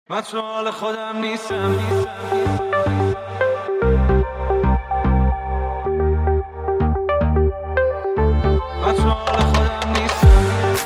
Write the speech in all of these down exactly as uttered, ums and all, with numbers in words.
من تو حال خودم نیستم. من تو حال خودم نیستم.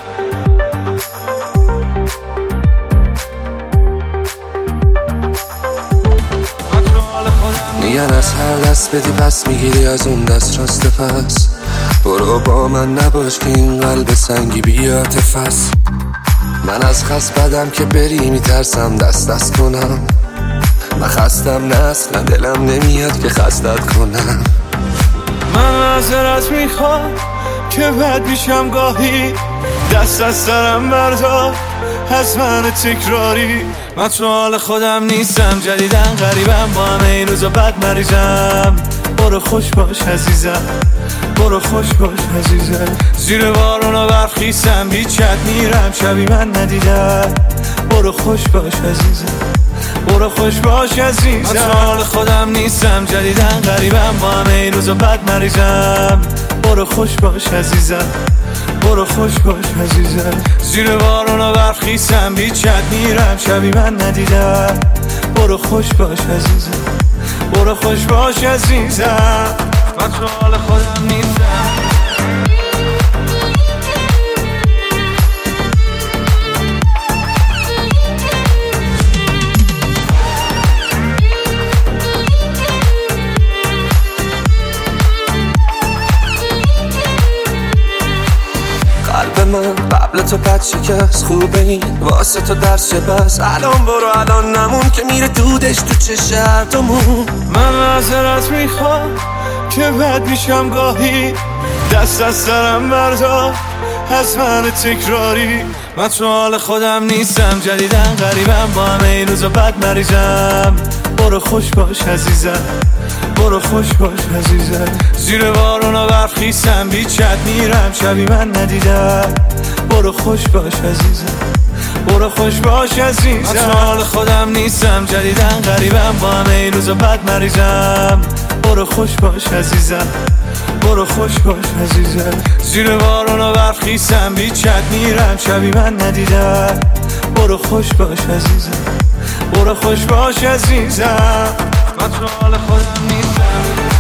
من تو حال خودم میگن از هر دست بدی پس میگیری از اون دست راست پس. برو با من نباش که این قلب سنگی بیاتف است. من از خست بدم که بری میترسم دست دست کنم. من خستم نه اصلا دلم نمیاد که خستت کنم. من معذرت میخوام که بد میشم گاهی، دست از سرم بردار از من تکراری. من تو حال خودم نیستم، جدیدن غریبم، با همه این روزا بد مریضم. برو خوش باش عزیزم، برو خوش باش عزیزم. زیر بارونا برخیستم، بیچت میرم شبی من ندیدم. برو خوش باش عزیزم، برو خوش باش عزیزم. من تو حال خودم نیستم، جدیدن غریبم، با همه این روزا بد مریضم. برو خوش باش عزیزم، برو خوش باش عزیزم. زیر بارونا برخیستم، بیچت میرم شبی من ندیدم. برو خوش باش عزیزم، برو خوش باش عزیزم. من تو حال خودم نیستم. قلب من قبل تو بد شکست، خوبه این واسه تو درس چه بس. الان برو الان نمون که میره دودش تو چه هردمون. من معذرت میخوام که بد میشم گاهی، دست از سرم بردار از من تکراری. من تو حال خودم نیستم، جدیدن غریبم، با همه این روزا بد مریضم. برو خوش باش عزیزم، برو خوش باش عزیزم. زیر بارونا برخیستم، بیچت میرم شبی من ندیدم. برو خوش باش عزیزم، برو خوش باش عزیزم. من تو حال خودم نیستم، جدیدن غریبم، با همه این روزا بد مریضم. برو خوش باش عزیزم، برو خوش باش عزیزم. زیر بارونا برخیستم، بیچت میرم شبی من ندیدم. برو خوش باش عزیزم، برو خوش باش عزیزم. من تو حال خودم نیستم.